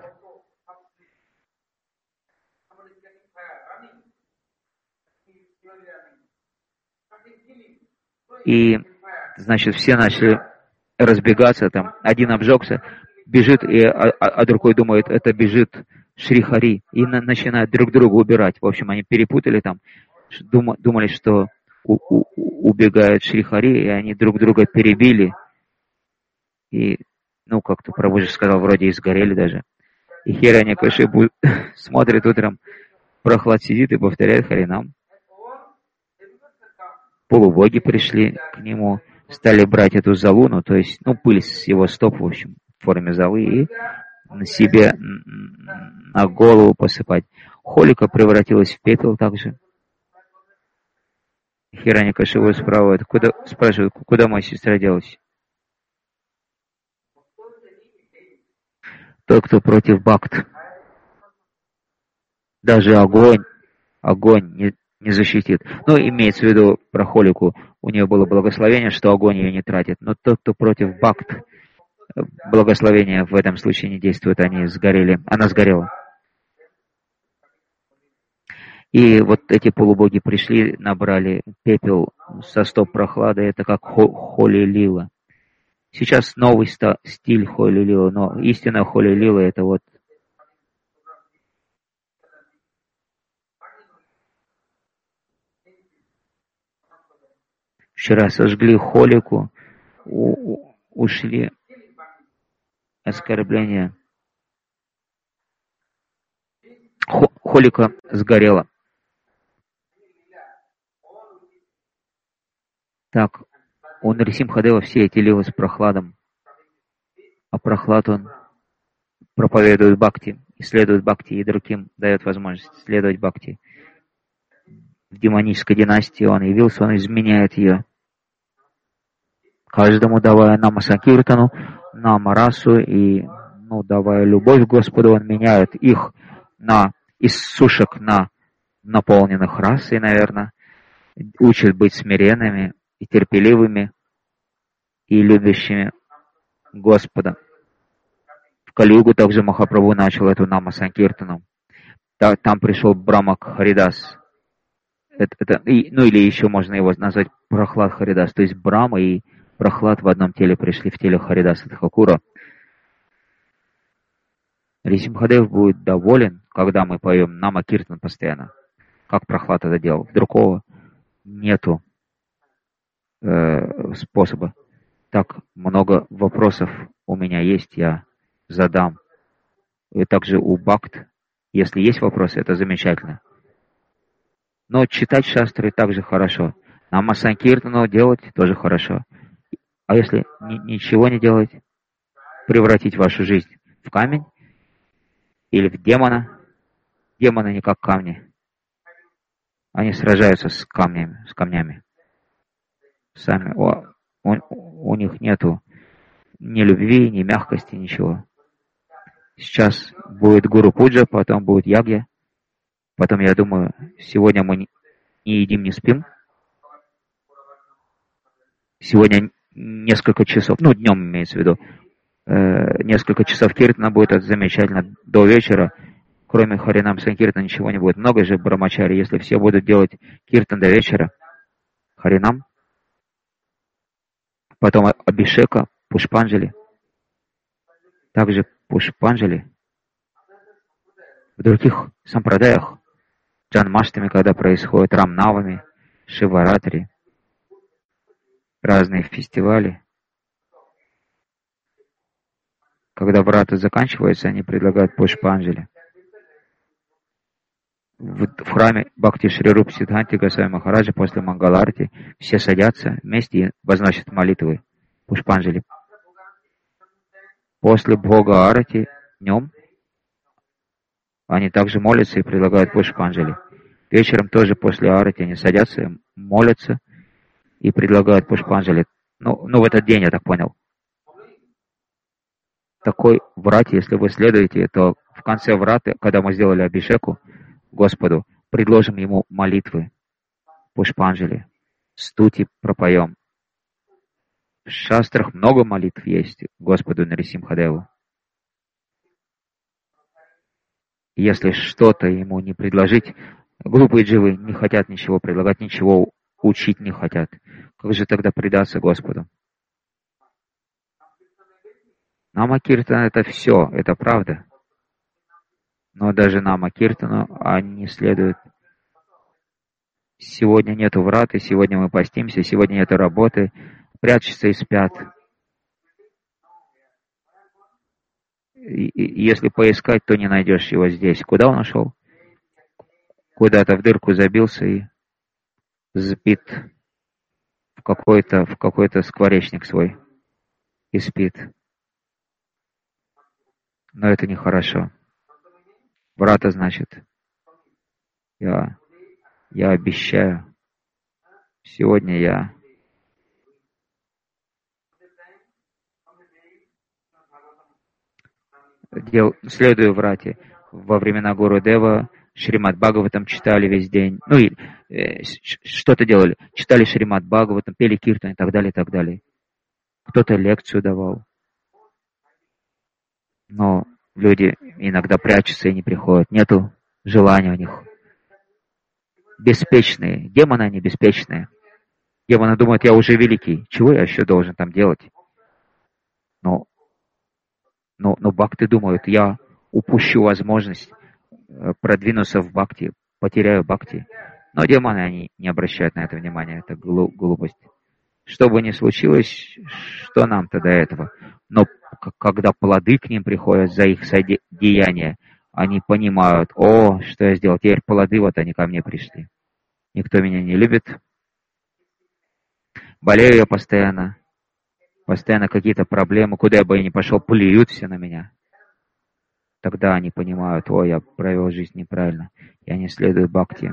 И, значит, все начали разбегаться, там, один обжегся, бежит, и, а, а другой думает, это бежит Шрихари, и на, начинают друг друга убирать. В общем, они перепутали там, дум, думали, что у, у, убегает Шрихари, и они друг друга перебили. И, ну, как-то Прабхуджи сказал, вроде и сгорели даже. И Хираньякашипу смотрит утром, Прохлад сидит и повторяет Харинам. Полубоги пришли к нему, стали брать эту золу, ну, то есть, ну, пыль с его стоп, в общем, в форме золы, и на себе на голову посыпать. Холика превратилась в пепел также. Хираньякашипу спрашивает, куда, спрашивает, куда моя сестра делась? Тот, кто против бхакт. Даже огонь, огонь не, не защитит. Ну, имеется в виду про Холику. У нее было благословение, что огонь ее не тратит. Но тот, кто против бхакт, благословение в этом случае не действует, они сгорели. Она сгорела. И вот эти полубоги пришли, набрали пепел со стоп Прохлады. Это как Холи-лила. Сейчас новый стиль Холи-лила, но истинная Холи-лила это вот вчера сожгли Холику, у, у, ушли оскорбления. Хо, Холика сгорела. Так, у Нарисимхадева все эти лилы с Прохладом. А Прохлад, он проповедует бхакти, исследует бхакти, и другим дает возможность исследовать бхакти. В демонической династии он явился, он изменяет ее. Каждому давая нама Санкиртану, нама расу и, ну, давая любовь к Господу, он меняет их на из сушек на наполненных расой, наверное, учит быть смиренными и терпеливыми и любящими Господа. В Кали-югу также Махапрабху начал эту нама Санкиртану. Там пришел Брамак Харидас. Это, это, ну или еще можно его назвать Прохлад Харидас, то есть Брама и Прохлад в одном теле пришли в теле Харидаса Тхакура. Нарисимхадев будет доволен, когда мы поем Нама Киртан постоянно, как Прохлад это делал. Другого нету э, способа. Так много вопросов у меня есть, я задам. И также у бхакт, если есть вопросы, это замечательно. Но читать шастры также хорошо. Нама Санкиртану делать тоже хорошо. А если ни, ничего не делать, превратить вашу жизнь в камень или в демона, демоны не как камни. Они сражаются с камнями, с камнями. Сами. О, у, у них нету ни любви, ни мягкости, ничего. Сейчас будет Гуру Пуджа, потом будет Ягья. Потом, я думаю, сегодня мы не едим, не спим. Сегодня несколько часов, ну, днем имеется в виду, э, несколько часов киртана будет, это замечательно, до вечера. Кроме Харинам Санкиртана ничего не будет. Много же брамачари, если все будут делать киртан до вечера. Харинам. Потом Абишека, Пушпанджали. Также Пушпанджали. В других сампрадаях, Джанмаштами, когда происходит Рамнавами, Шиваратри, разные фестивали. Когда врата заканчиваются, они предлагают Пушпанджали. В, в храме Бхакти Шри Руп Сиддханти Госвами Махараджа после Мангаларти все садятся вместе и возносят молитвы Пушпанджали. После Бхога Арати днем они также молятся и предлагают Пушпанджали. Вечером тоже после Арати они садятся, молятся и предлагают Пушпанджали. Ну, ну, в этот день, я так понял. Такой врате, если вы следуете, то в конце враты, когда мы сделали абишеку Господу, предложим ему молитвы Пушпанджали, стути пропоем. В шастрах много молитв есть Господу Нарисимхадеву. Если что-то ему не предложить, глупые дживы не хотят ничего предлагать, ничего учить не хотят. Как же тогда предаться Господу? Нама Киртана — это все, это правда. Но даже Нама Киртану они не следуют. Сегодня нету враты, сегодня мы постимся, сегодня нету работы, прячутся и спят. И, и, если поискать, то не найдешь его здесь. Куда он ушел? Куда-то в дырку забился и спит в какой-то, в какой-то скворечник свой. И спит. Но это нехорошо. Врата значит, я, я обещаю, сегодня я дел, следую врате. Во времена Гуру Дева Шримад Бхагаватам читали весь день. Ну и э, что-то делали. Читали Шримад Бхагаватам, пели киртан и так далее, и так далее. Кто-то лекцию давал. Но люди иногда прячутся и не приходят. Нету желания у них. Беспечные. Демоны, они беспечные. Демоны думают, я уже великий. Чего я еще должен там делать? Но, но, но бхакты думают, я упущу возможность продвинуться в бхакти, потеряю бхакти. Но демоны, они не обращают на это внимания. Это глупость. Что бы ни случилось, что нам-то до этого? Но когда плоды к ним приходят за их деяния, они понимают, о, что я сделал, теперь плоды, вот они ко мне пришли. Никто меня не любит. Болею я постоянно. Постоянно какие-то проблемы. Куда я бы ни пошел, плюют все на меня. Тогда они понимают, о, я провел жизнь неправильно. Я не следую бхакти.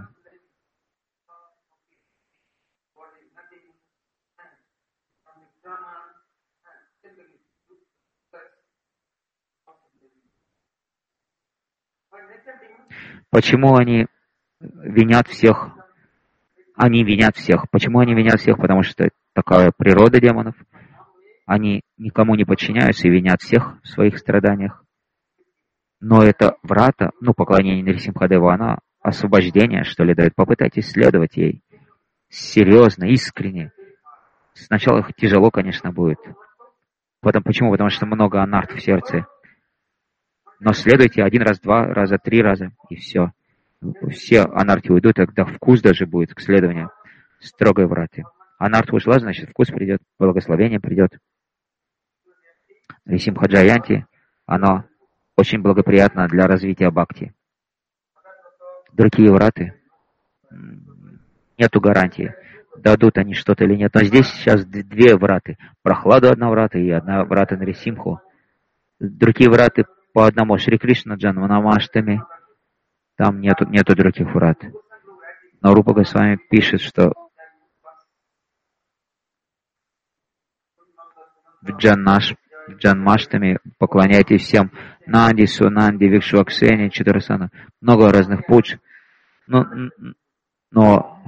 Почему они винят всех? Они винят всех. Почему они винят всех? Потому что такая природа демонов. Они никому не подчиняются и винят всех в своих страданиях. Но это врата, ну, поклонение Нарисимхадеву, она освобождение, что ли, дает. Попытайтесь следовать ей. Серьезно, искренне. Сначала тяжело, конечно, будет. Потом, почему? Потому что много анарт в сердце. Но следуйте один раз, два раза, три раза, и все. Все анархи уйдут, тогда вкус даже будет к следованию строгой враты. Анарха ушла, значит, вкус придет, благословение придет. Нарисимха-джаянти, оно очень благоприятно для развития бхакти. Другие враты, нету гарантии, дадут они что-то или нет. Но здесь сейчас две враты. Прохладу одна врата и одна врата Нарисимху. Другие враты по одному. Шри Кришна Джанманамаштами. Там нету, нету других врат. Но Рупа Госвами пишет, что в Джаннаш, в Джанмаштами поклоняйтесь всем Нанди, Сунанди, Викшваксени, Читарасана. Много разных пудж. Но, но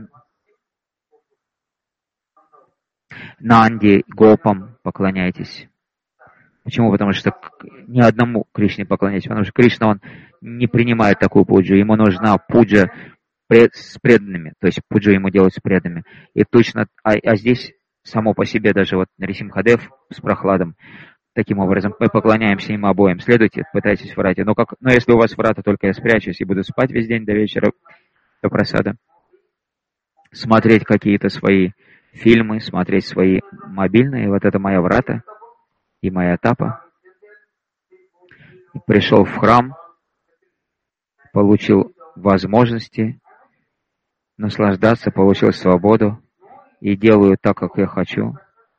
Нанди, Гопам поклоняйтесь. Почему? Потому что ни одному Кришне поклоняйтесь. Потому что Кришна, он не принимает такую пуджу. Ему нужна пуджа пред, с преданными. То есть пуджу ему делать с преданными. И точно, а, а здесь само по себе даже вот Нарисимхадев с прохладом. Таким образом, мы поклоняемся им обоим. Следуйте, пытайтесь в врате. Но, как, но если у вас врата, только я спрячусь и буду спать весь день до вечера, до просада. Смотреть какие-то свои фильмы, смотреть свои мобильные. Вот это моя врата и моя тапа. Пришел в храм, получил возможности наслаждаться, получил свободу и делаю так, как я хочу.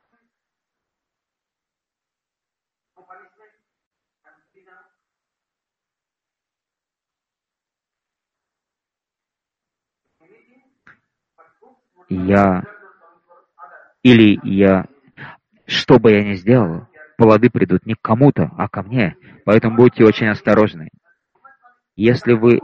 Я или я, что бы я ни сделал, плоды придут не к кому-то, а ко мне. Поэтому будьте очень осторожны. Если вы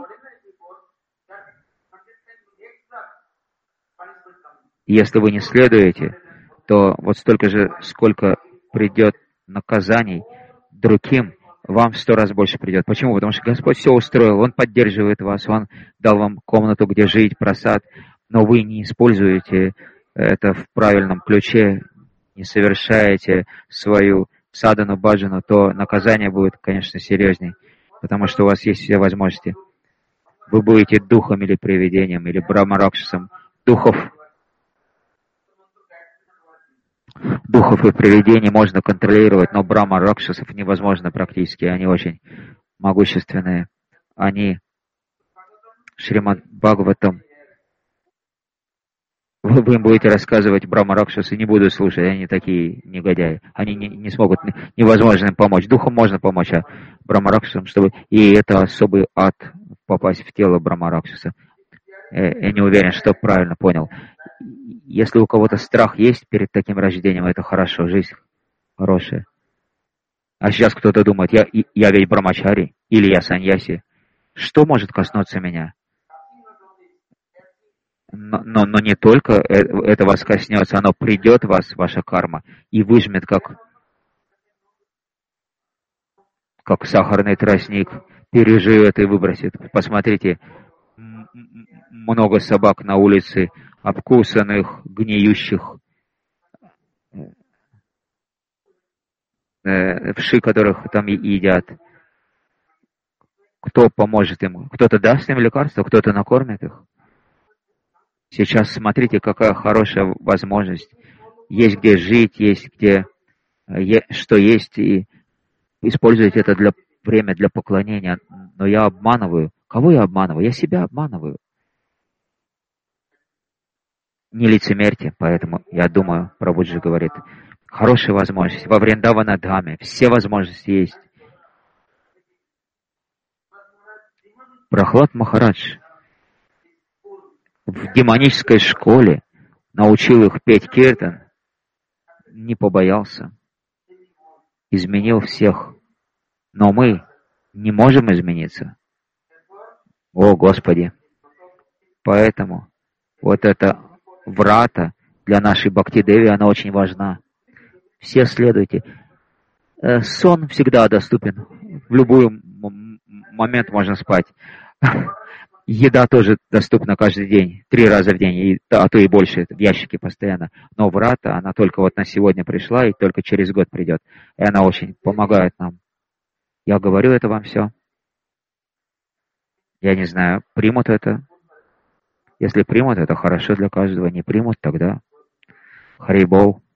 Если вы не следуете, то вот столько же, сколько придет наказаний другим, вам в сто раз больше придет. Почему? Потому что Господь все устроил, Он поддерживает вас, Он дал вам комнату, где жить, просад, но вы не используете это в правильном ключе, не совершаете свою садану баджану, то наказание будет, конечно, серьезней, потому что у вас есть все возможности. Вы будете духом или привидением, или брахма-ракшасом. Духов Духов и привидений можно контролировать, но брахма-ракшасов невозможно практически. Они очень могущественные. Они Шримад Бхагаватам. Вы, вы им будете рассказывать брахма-ракшасы, не буду слушать, они такие негодяи. Они не, не смогут, невозможно им помочь. Духом можно помочь, а брахма-ракшасам, чтобы... И это особый ад попасть в тело брахма-ракшаса. Я не уверен, что правильно понял. Если у кого-то страх есть перед таким рождением, это хорошо, жизнь хорошая. А сейчас кто-то думает, я, я ведь брамачари, или я саньяси. Что может коснуться меня? Но, но, но не только это вас коснется, оно придет в вас, ваша карма, и выжмет, как, как сахарный тростник, переживет и выбросит. Посмотрите, много собак на улице, обкусанных, гниющих, э, вши, которых там едят. Кто поможет им? Кто-то даст им лекарства, кто-то накормит их. Сейчас смотрите, какая хорошая возможность. Есть где жить, есть где, что есть, и используйте это для время для поклонения. Но я обманываю. Кого я обманываю? Я себя обманываю. Не лицемерьте, поэтому я думаю, Прабхуджи говорит, хорошая возможность. Во Вриндавана Дхаме все возможности есть. Прахлад Махарадж в демонической школе научил их петь киртан, не побоялся, изменил всех. Но мы не можем измениться. О, Господи! Поэтому вот эта врата для нашей Бхакти-деви, она очень важна. Все следуйте. Сон всегда доступен. В любой момент можно спать. Еда тоже доступна каждый день, три раза в день, а то и больше, в ящике постоянно. Но врата, она только вот на сегодня пришла и только через год придет. И она очень помогает нам. Я говорю это вам все. Я не знаю, примут это. Если примут, это хорошо для каждого. Не примут, тогда Хари Бол.